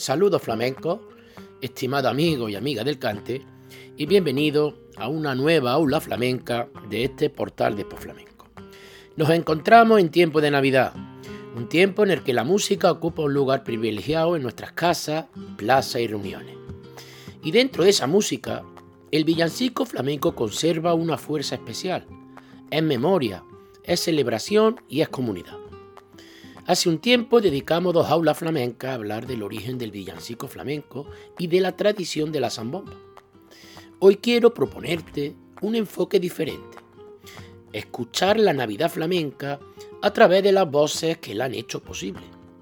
Saludos flamencos, estimado amigo y amiga del cante, y bienvenido a una nueva aula flamenca de este portal de Expo Flamenco. Nos encontramos en tiempo de Navidad, un tiempo en el que la música ocupa un lugar privilegiado en nuestras casas, plazas y reuniones. Y dentro de esa música, el villancico flamenco conserva una fuerza especial. Es memoria, es celebración y es comunidad. Hace un tiempo dedicamos 2 aulas flamencas a hablar del origen del villancico flamenco y de la tradición de la zambomba. Hoy quiero proponerte un enfoque diferente. Escuchar la Navidad flamenca a través de las voces que la han hecho posible,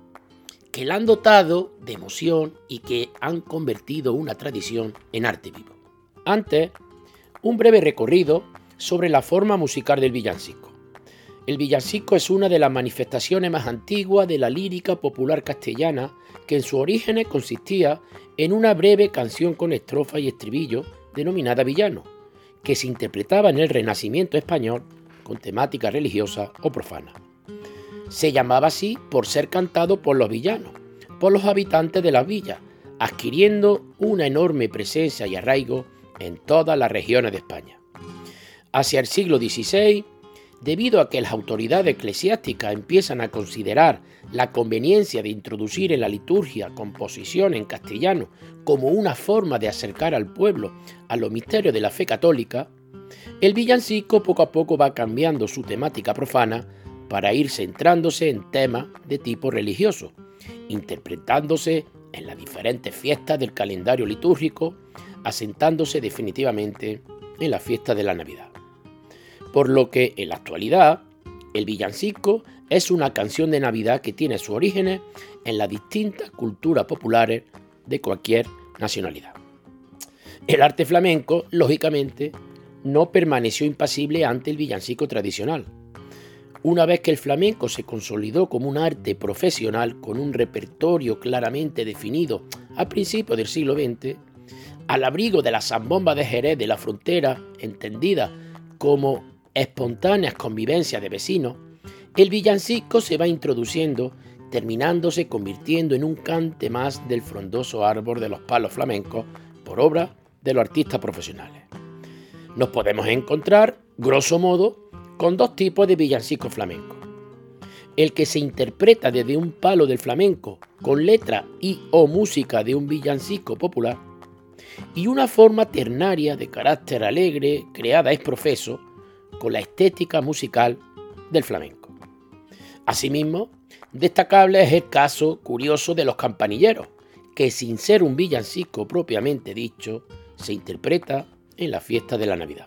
que la han dotado de emoción y que han convertido una tradición en arte vivo. Antes, un breve recorrido sobre la forma musical del villancico. El villancico es una de las manifestaciones más antiguas de la lírica popular castellana, que en sus orígenes consistía en una breve canción con estrofa y estribillo denominada villano, que se interpretaba en el Renacimiento español con temática religiosa o profana. Se llamaba así por ser cantado por los villanos, por los habitantes de las villas, adquiriendo una enorme presencia y arraigo en todas las regiones de España. Hacia el siglo XVI, debido a que las autoridades eclesiásticas empiezan a considerar la conveniencia de introducir en la liturgia composición en castellano como una forma de acercar al pueblo a los misterios de la fe católica, el villancico poco a poco va cambiando su temática profana para ir centrándose en temas de tipo religioso, interpretándose en las diferentes fiestas del calendario litúrgico, asentándose definitivamente en la fiesta de la Navidad. Por lo que, en la actualidad, el villancico es una canción de Navidad que tiene sus orígenes en las distintas culturas populares de cualquier nacionalidad. El arte flamenco, lógicamente, no permaneció impasible ante el villancico tradicional. Una vez que el flamenco se consolidó como un arte profesional con un repertorio claramente definido a principios del siglo XX, al abrigo de la zambomba de Jerez de la Frontera, entendida como espontáneas convivencias de vecinos, el villancico se va introduciendo, terminándose convirtiendo en un cante más del frondoso árbol de los palos flamencos por obra de los artistas profesionales. Nos podemos encontrar, grosso modo, con 2 tipos de villancico flamenco. El que se interpreta desde un palo del flamenco con letra y o música de un villancico popular, y una forma ternaria de carácter alegre creada ex profeso con la estética musical del flamenco. Asimismo, destacable es el caso curioso de los campanilleros, que sin ser un villancico propiamente dicho, se interpreta en la fiesta de la Navidad.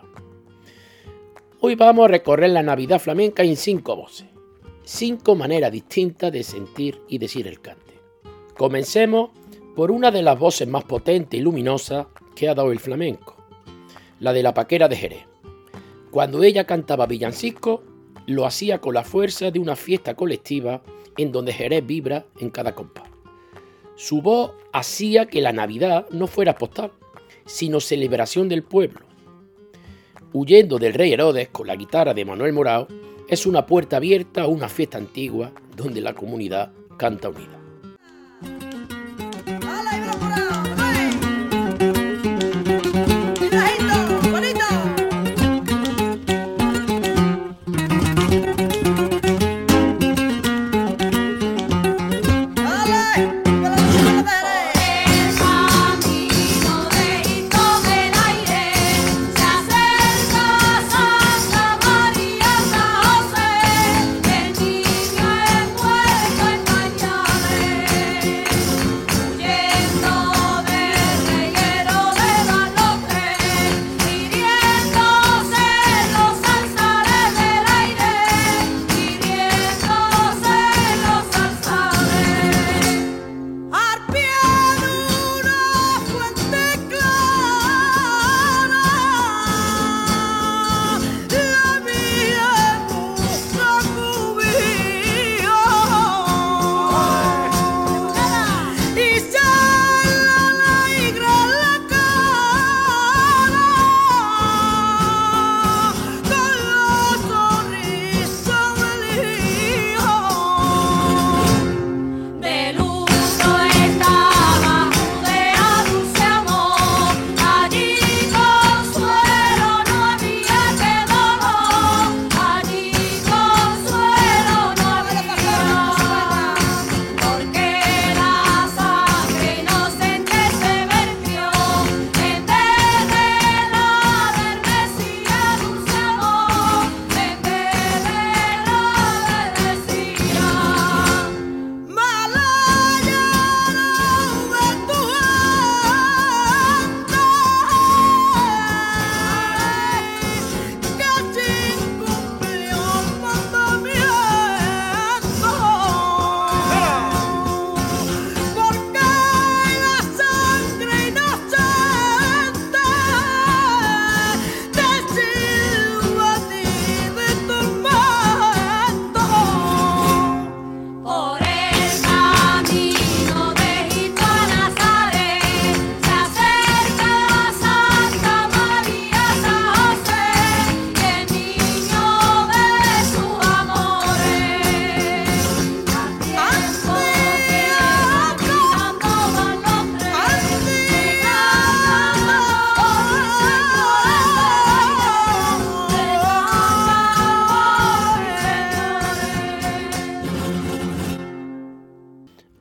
Hoy vamos a recorrer la Navidad flamenca en 5 voces, 5 maneras distintas de sentir y decir el cante. Comencemos por una de las voces más potentes y luminosas que ha dado el flamenco, la de la Paquera de Jerez. Cuando ella cantaba villancico, lo hacía con la fuerza de una fiesta colectiva en donde Jerez vibra en cada compás. Su voz hacía que la Navidad no fuera postal, sino celebración del pueblo. Huyendo del rey Herodes con la guitarra de Manuel Morao, es una puerta abierta a una fiesta antigua donde la comunidad canta unida.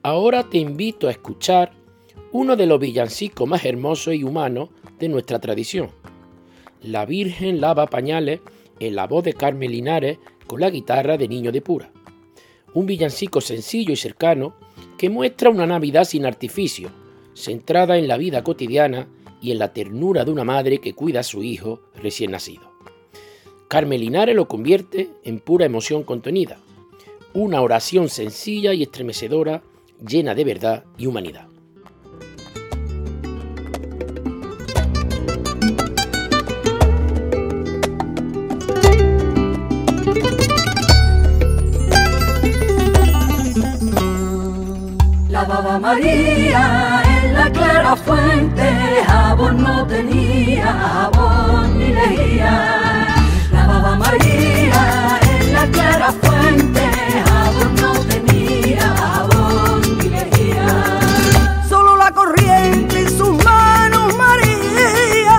Ahora te invito a escuchar uno de los villancicos más hermosos y humanos de nuestra tradición. La Virgen lava pañales, en la voz de Carmen Linares con la guitarra de Niño de Pura. Un villancico sencillo y cercano que muestra una Navidad sin artificio, centrada en la vida cotidiana y en la ternura de una madre que cuida a su hijo recién nacido. Carmen Linares lo convierte en pura emoción contenida, una oración sencilla y estremecedora, llena de verdad y humanidad. Lavaba María en la clara fuente, jabón no tenía, jabón ni lejía. Lavaba María en la clara fuente, jabón no tenía, jabón ni lejía. Solo la corriente en sus manos María,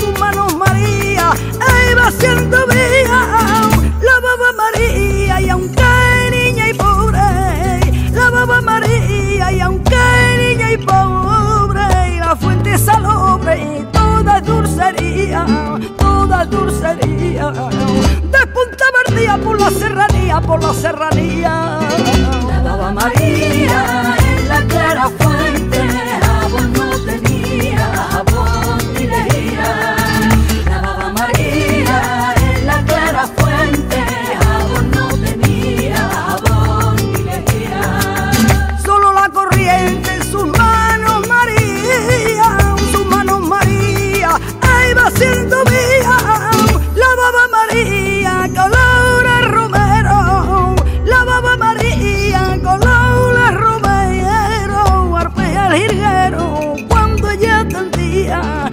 iba haciendo vía. Lavaba María y aunque niña y pobre, lavaba María y aunque niña y pobre, la fuente salobre, toda dulcería, toda dulcería. Despuntaba el día por la serranía, por la serranía. Lavaba María en la clara fuente, jabón no tenía, jabón ni lejía. Lavaba María en la clara fuente, jabón no tenía, jabón ni lejía. Solo la corriente en sus manos María, iba haciendo vía. Lavaba María color a romero, lavaba María color a romero, arpea el jilguero cuando ella atendía,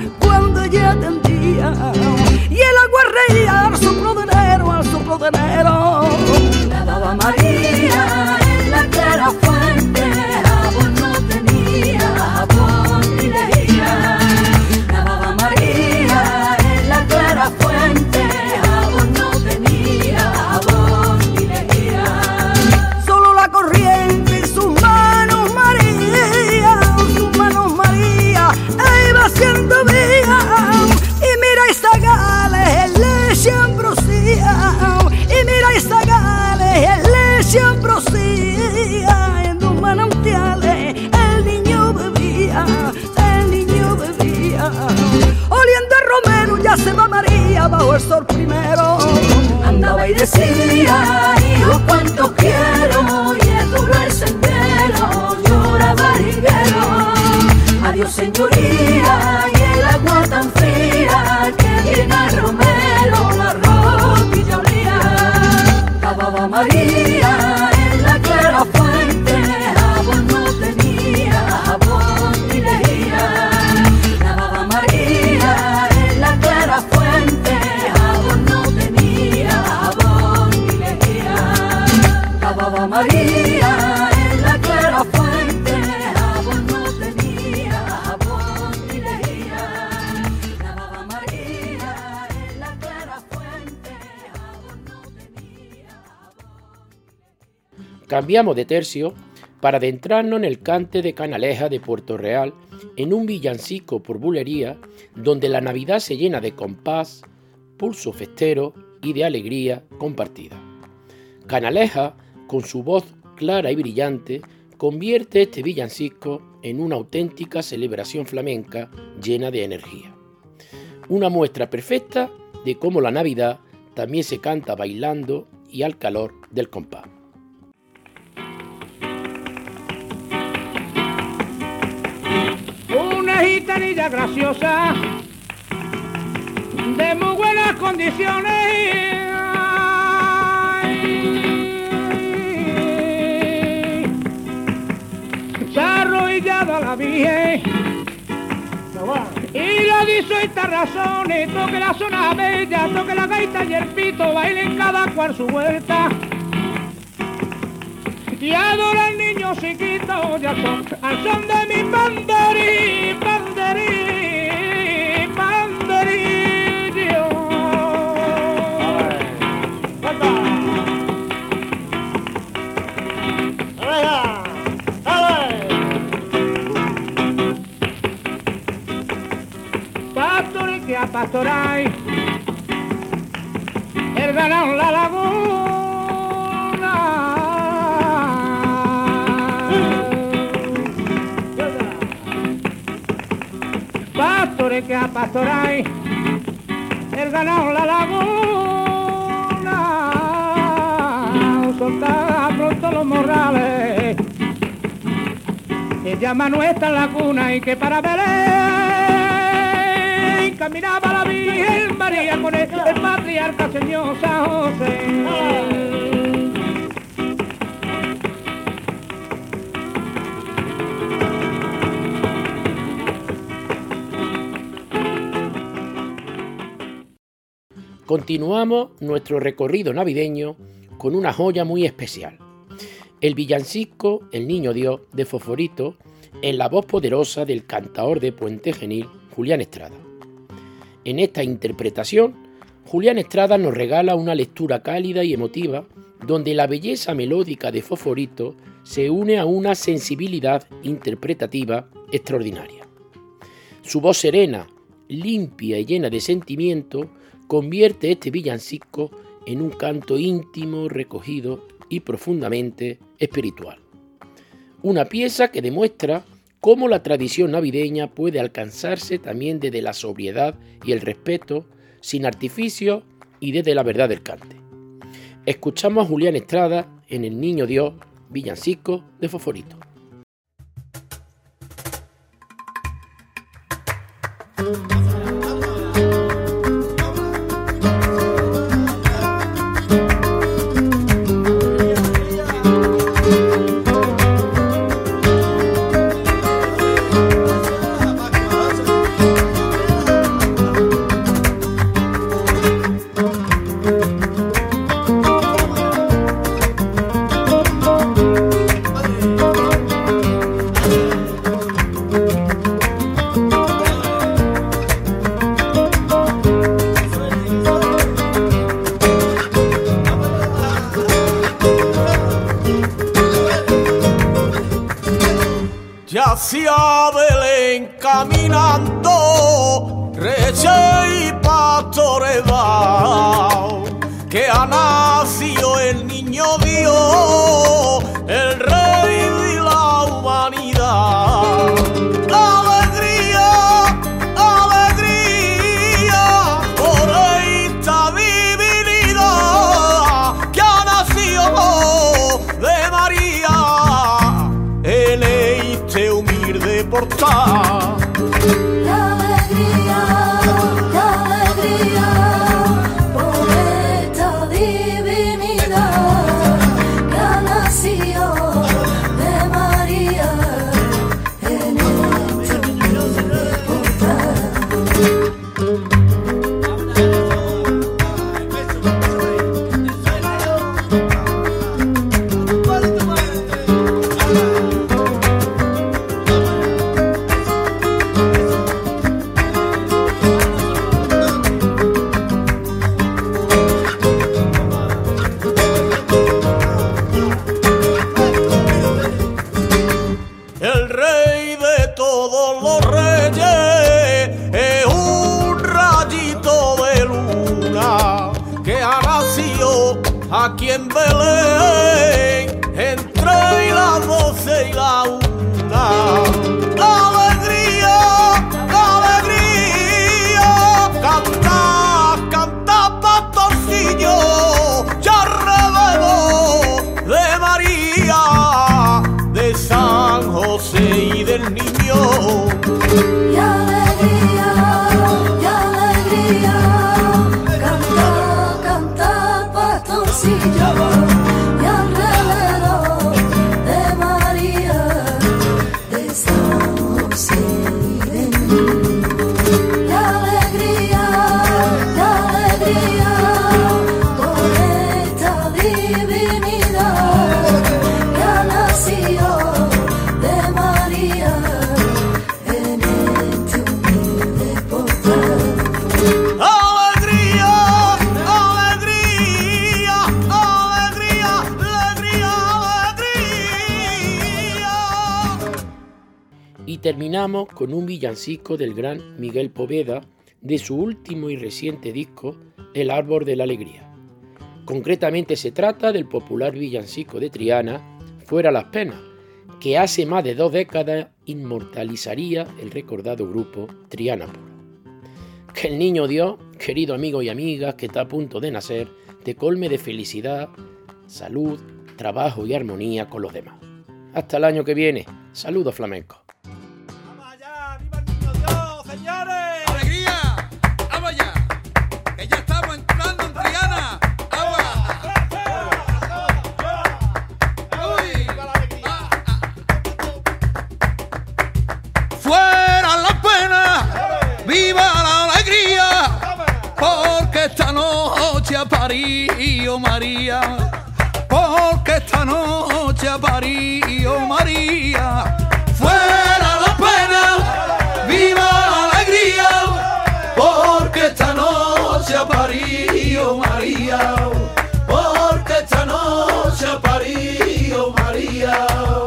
y el agua reía al soplo de enero, al soplo de enero. Lavaba María en la clara fuente, jabón no tenía, jabón ni lejía. Lavaba María en la clara fuente, jabón no tenía, jabón ni lejía. Solo la corriente en sus manos María, iba haciendo vía. Y mira esta gales, el leche ambrosía, y mira esta gales, el leche ambrosía. En los manantiales el niño bebía, oliendo a romero ya se va María bajo el sol primero. Andaba y decía, hijo cuánto quiero, y es duro el sendero, lloraba jilguero. Adiós señoría, y el agua tan fría que llena el romero, la rodilla olía. Lavaba María en la clara fuente, jabón no tenía, jabón ni lejía. Lavaba María en la clara fuente, jabón no tenía, jabón ni lejía. Lavaba María en la clara fuente, jabón no tenía, jabón ni lejía. Lavaba María en la clara fuente, jabón no tenía, jabón. Cambiamos de tercio para adentrarnos en el cante de Canalejas de Puerto Real, en un villancico por bulería, donde la Navidad se llena de compás, pulso festero y de alegría compartida. Canalejas, con su voz clara y brillante, convierte este villancico en una auténtica celebración flamenca llena de energía. Una muestra perfecta de cómo la Navidad también se canta bailando y al calor del compás. Una gitanilla graciosa, de muy buenas condiciones, se ha arrodillado a la Virgen y le dice estas razones: toque la zona bella, toque la gaita y el pito, bailen cada cual su vuelta. Y adora al niño chiquito, ya son al son de mi banderí, banderí, banderillo. ¡Ale! a pastorar el ganado en la laguna. Pastores que a pastorar el ganado en la laguna, soltar pronto los morrales, que llama nuestra laguna y que para Belén caminaba la Virgen María con el patriarca señor San José. Continuamos nuestro recorrido navideño con una joya muy especial. El villancico El Niño Dios de Fosforito en la voz poderosa del cantaor de Puente Genil, Julián Estrada. En esta interpretación, Julián Estrada nos regala una lectura cálida y emotiva donde la belleza melódica de Fosforito se une a una sensibilidad interpretativa extraordinaria. Su voz serena, limpia y llena de sentimiento convierte este villancico en un canto íntimo, recogido y profundamente espiritual. Una pieza que demuestra cómo la tradición navideña puede alcanzarse también desde la sobriedad y el respeto, sin artificio y desde la verdad del cante. Escuchamos a Julián Estrada en El Niño Dios, villancico de Fosforito. Hacia Belén caminando, Reyes y pastores van, que ha nacido el niño Dios, el Rey de la humanidad. Alegría, alegría, por esta divinidad que ha nacido de María en este humilde portal. La alegría, por esta divinidad que ha nacido de María en este humilde portal. El rey de todos los reyes es un rayito de luna que ha nacido aquí en Belén entre las 12 y la 1. Alegría, alegría, canta, canta pastorcillo, ya revelo de María, de San José y del niño. Y alegría, canta, canta pastorcillo, y alrededor de María, de San José y del niño. Y alegría, por esta divinidad que ha nacido de María en este humilde portal. Alegría, alegría, alegría, alegría, alegría. Y terminamos con un villancico del gran Miguel Poveda de su último y reciente disco, El Árbol de la Alegría. Concretamente se trata del popular villancico de Triana, Fuera las penas, que hace más de 2 décadas inmortalizaría el recordado grupo Triana Puro. Que el niño Dios, querido amigo y amigas que está a punto de nacer, te colme de felicidad, salud, trabajo y armonía con los demás. Hasta el año que viene. Saludos flamencos. ¡Vamos allá! ¡Viva el niño Dios, señores! ¡Alegría! ¡Vamos allá! ¡Que ya estamos entrando en Triana! ¡Agua! ¡Uy! ¡Fuera la pena! ¡Viva la alegría! Porque esta noche ha parido María. Porque esta noche ha parido María. Fuera la pena, viva la alegría. Porque esta noche ha parido María. Porque esta noche ha parido María.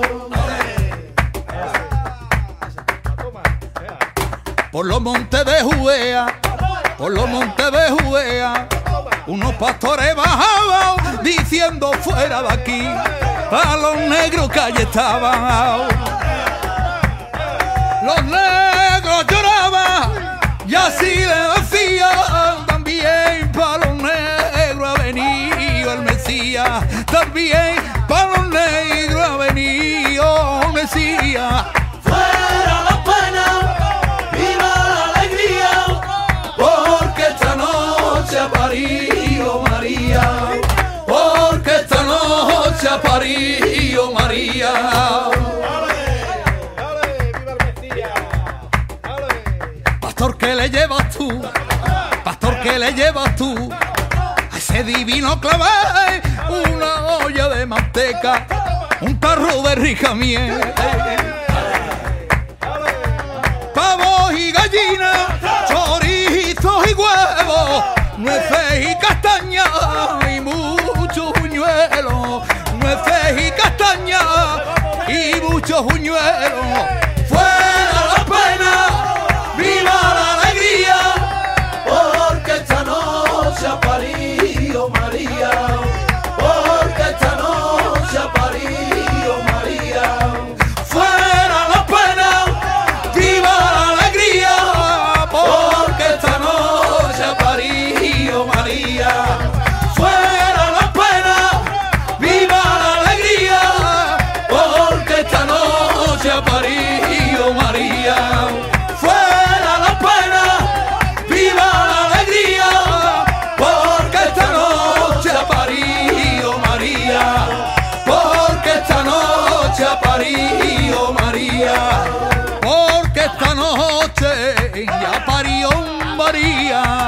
Por los montes de Judea, por los montes de Judea, unos pastores bajaban diciendo fuera de aquí, a los negros que allí estaban. Los negros lloraban y así le decían, también para los negros ha venido el Mesías, también para los negros ha venido el Mesías. Fuera la pena, viva la alegría, porque esta noche ha parido María, porque esta noche ha parido María. Pastor, ¿qué le llevas tú? Pastor, ¿qué le llevas tú? A ese divino clavel, una olla de manteca, un tarro de rica miel, pavos y gallinas, chorizos y huevos, nueces y castañas y muchos buñuelos, nueces y castañas y muchos buñuelos. Fuera la pena, viva la alegría, porque esta noche ha parido María, porque esta noche ha parido María. Fuera la pena, viva la alegría, porque esta noche ha parido María. Fuera la pena, viva la alegría, porque esta noche ha parido María. Fuera la pena, viva la alegría, porque esta noche ha parido María, porque esta noche ha parido María, porque esta noche ya parió María.